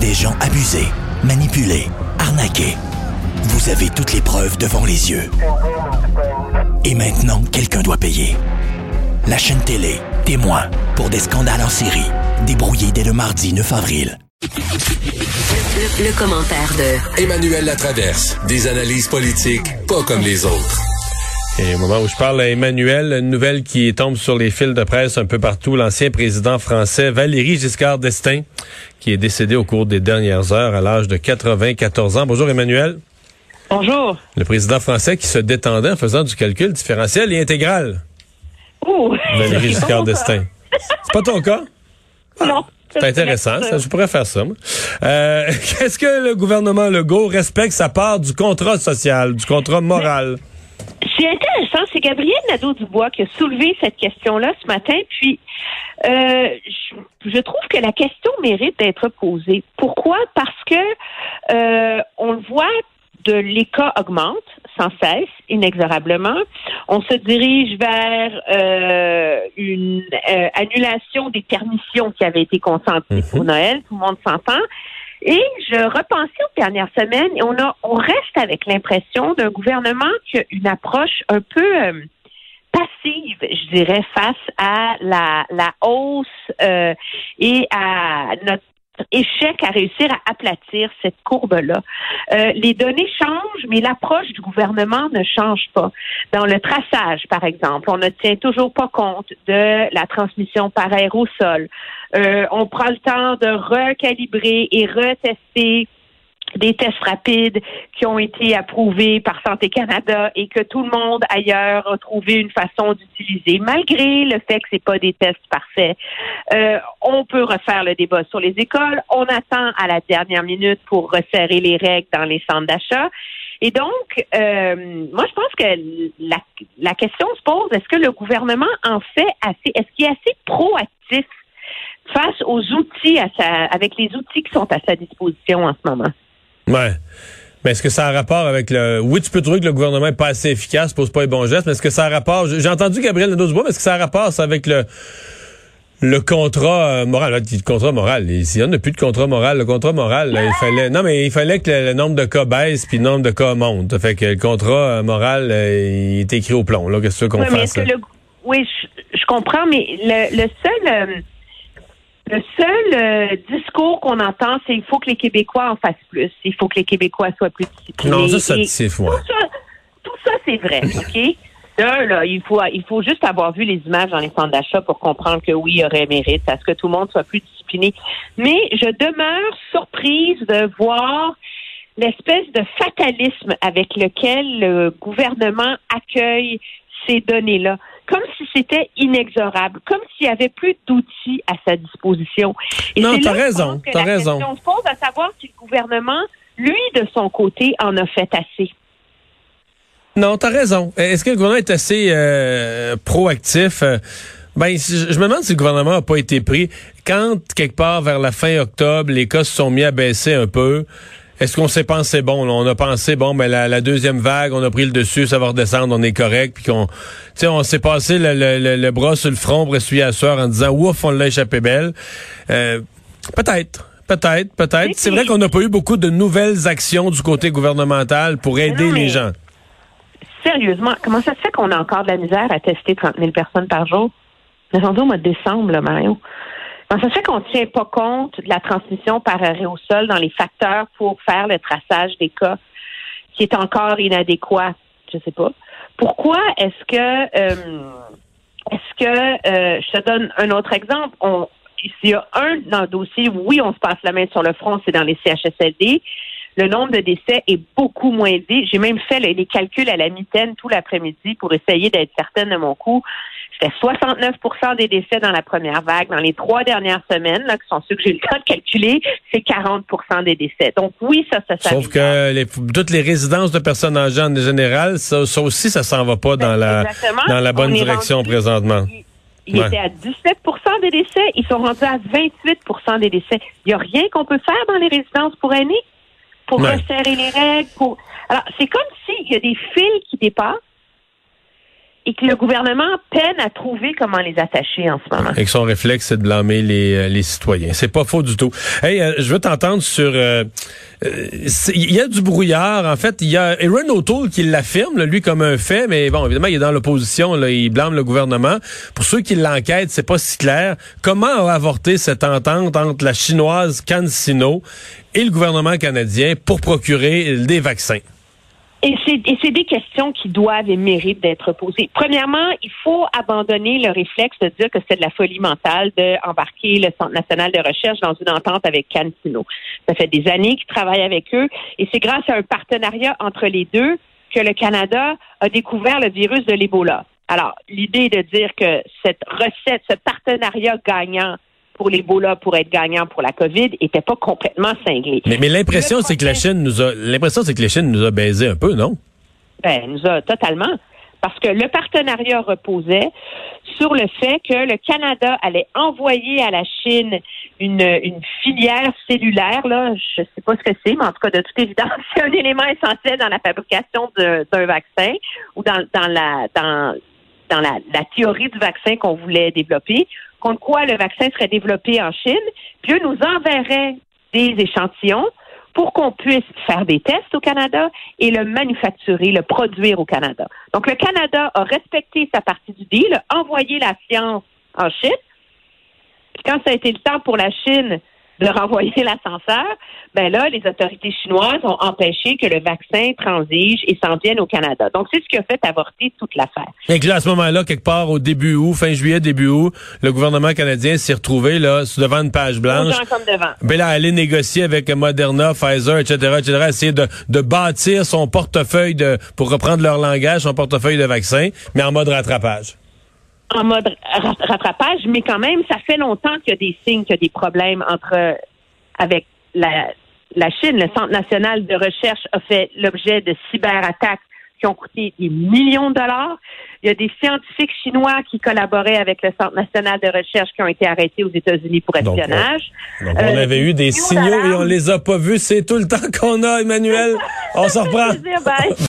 des gens abusés, manipulés, arnaqués. Vous avez toutes les preuves devant les yeux. Et maintenant, quelqu'un doit payer. La chaîne télé, témoin, pour des scandales en série, débrouillés dès le mardi 9 avril. Le commentaire de Emmanuel Latraverse. Des analyses politiques pas comme les autres. Et au moment où je parle à Emmanuel, une nouvelle qui tombe sur les fils de presse un peu partout, l'ancien président français Valéry Giscard d'Estaing, qui est décédé au cours des dernières heures à l'âge de 94 ans. Bonjour Emmanuel. Bonjour. Le président français qui se détendait en faisant du calcul différentiel et intégral. Ouh. Valéry Giscard d'Estaing. C'est pas ton cas? Non. C'est intéressant, ça, je pourrais faire ça. Qu'est-ce que le gouvernement Legault respecte sa part du contrat social, du contrat moral? C'est intéressant, c'est Gabriel Nadeau-Dubois qui a soulevé cette question-là ce matin, puis je trouve que la question mérite d'être posée. Pourquoi? Parce que on le voit, les cas augmentent sans cesse, inexorablement. On se dirige vers une annulation des permissions qui avaient été consenties pour Noël, tout le monde s'entend. Et je repensais aux dernières semaines et on reste avec l'impression d'un gouvernement qui a une approche un peu passive, je dirais, face à la hausse et à notre échec à réussir à aplatir cette courbe-là. Les données changent, mais l'approche du gouvernement ne change pas. Dans le traçage, par exemple, on ne tient toujours pas compte de la transmission par aérosol. On prend le temps de recalibrer et retester des tests rapides qui ont été approuvés par Santé Canada et que tout le monde ailleurs a trouvé une façon d'utiliser, malgré le fait que c'est pas des tests parfaits. On peut refaire le débat sur les écoles. On attend à la dernière minute pour resserrer les règles dans les centres d'achat. Et donc, moi, je pense que la question se pose, est-ce que le gouvernement en fait assez, est-ce qu'il est assez proactif face aux outils, avec les outils qui sont à sa disposition en ce moment? Ouais. Mais est-ce que ça a rapport avec le... Oui, tu peux trouver que le gouvernement est pas assez efficace, pose pas les bons gestes, mais est-ce que ça a rapport... J'ai entendu Gabriel Nadeau-Dubois, mais est-ce que ça a rapport ça, avec le contrat moral? Le contrat moral, ici, on n'a plus de contrat moral. Le contrat moral, là, il fallait que le nombre de cas baisse puis le nombre de cas monte. Fait que le contrat moral, il est écrit au plomb. Là, qu'est-ce que tu veux qu'on fasse? Oui, je comprends, mais le seul discours qu'on entend, c'est il faut que les Québécois en fassent plus. Il faut que les Québécois soient plus disciplinés. Non, ça, c'est fou. Tout ça, c'est vrai, OK? Là, il faut juste avoir vu les images dans les centres d'achat pour comprendre que oui, il y aurait mérite à ce que tout le monde soit plus discipliné. Mais je demeure surprise de voir l'espèce de fatalisme avec lequel le gouvernement accueille ces données-là. Comme si c'était inexorable, comme s'il y avait plus d'outils à sa disposition. Et non, c'est t'as là raison, que la question se pose, à savoir si le gouvernement, lui, de son côté, en a fait assez. Non, t'as raison. Est-ce que le gouvernement est assez proactif? Je me demande si le gouvernement n'a pas été pris. Quand, quelque part, vers la fin octobre, les cas se sont mis à baisser un peu, est-ce qu'on s'est pensé, on a pensé, la deuxième vague, on a pris le dessus, ça va redescendre, on est correct, puis on s'est passé le bras sur le front pour essuyer la sueur en disant, ouf, on l'a échappé belle. Peut-être. C'est vrai qu'on n'a pas eu beaucoup de nouvelles actions du côté gouvernemental pour aider les gens. Sérieusement, comment ça se fait qu'on a encore de la misère à tester 30 000 personnes par jour? On est au mois de décembre, là, Mario. Comment ça se fait qu'on ne tient pas compte de la transmission par aérosol dans les facteurs pour faire le traçage des cas qui est encore inadéquat? Je sais pas. Pourquoi est-ce que je te donne un autre exemple? S'il y a dans le dossier, oui, on se passe la main sur le front, c'est dans les CHSLD. Le nombre de décès est beaucoup moins élevé. J'ai même fait les calculs à la mitaine tout l'après-midi pour essayer d'être certaine de mon coup. C'était 69% des décès dans la première vague. Dans les 3 dernières semaines, là, qui sont ceux que j'ai eu le temps de calculer, c'est 40% des décès. Donc oui, ça Sauf que toutes les résidences de personnes âgées en général, ça aussi, ça s'en va pas dans la bonne direction présentement. Il était à 17% des décès. Ils sont rendus à 28% des décès. Il n'y a rien qu'on peut faire dans les résidences pour aînés pour resserrer les règles. Alors, c'est comme s'il y a des fils qui dépassent et que le gouvernement peine à trouver comment les attacher en ce moment. Et que son réflexe, c'est de blâmer les citoyens. C'est pas faux du tout. Hey, je veux t'entendre sur... il y a du brouillard. En fait, il y a Erin O'Toole qui l'affirme, lui, comme un fait, mais bon, évidemment, il est dans l'opposition, là, il blâme le gouvernement. Pour ceux qui l'enquêtent, c'est pas si clair. Comment a avorté cette entente entre la chinoise CanSino et le gouvernement canadien pour procurer des vaccins? Et c'est des questions qui doivent et méritent d'être posées. Premièrement, il faut abandonner le réflexe de dire que c'est de la folie mentale d'embarquer le Centre national de recherche dans une entente avec CanSino. Ça fait des années qu'ils travaillent avec eux et c'est grâce à un partenariat entre les deux que le Canada a découvert le virus de l'Ebola. Alors, l'idée de dire que cette recette, ce partenariat gagnant pour l'Ebola pour être gagnant pour la COVID était pas complètement cinglé. Mais l'impression, c'est que la Chine nous a baisé un peu, non? Ben, nous a totalement. Parce que le partenariat reposait sur le fait que le Canada allait envoyer à la Chine une filière cellulaire, là, je sais pas ce que c'est, mais en tout cas, de toute évidence, c'est un élément essentiel dans la fabrication d'un vaccin ou dans la théorie du vaccin qu'on voulait développer, contre quoi le vaccin serait développé en Chine, puis eux nous enverraient des échantillons pour qu'on puisse faire des tests au Canada et le manufacturer, le produire au Canada. Donc, le Canada a respecté sa partie du deal, a envoyé la science en Chine, puis quand ça a été le temps pour la Chine de renvoyer l'ascenseur, ben là, les autorités chinoises ont empêché que le vaccin transige et s'en vienne au Canada. Donc, c'est ce qui a fait avorter toute l'affaire. Et que là, à ce moment-là, quelque part au début août, fin juillet, début août, le gouvernement canadien s'est retrouvé là devant une page blanche. Comme devant. Ben là, aller négocier avec Moderna, Pfizer, etc., essayer de bâtir son portefeuille pour reprendre leur langage, son portefeuille de vaccins, mais en mode rattrapage. En mode rattrapage, mais quand même, ça fait longtemps qu'il y a des signes, qu'il y a des problèmes avec la Chine. Le Centre national de recherche a fait l'objet de cyberattaques qui ont coûté des millions de dollars. Il y a des scientifiques chinois qui collaboraient avec le Centre national de recherche qui ont été arrêtés aux États-Unis pour espionnage. Donc on avait eu des signaux et on les a pas vus. C'est tout le temps qu'on a, Emmanuel. On s'en reprend.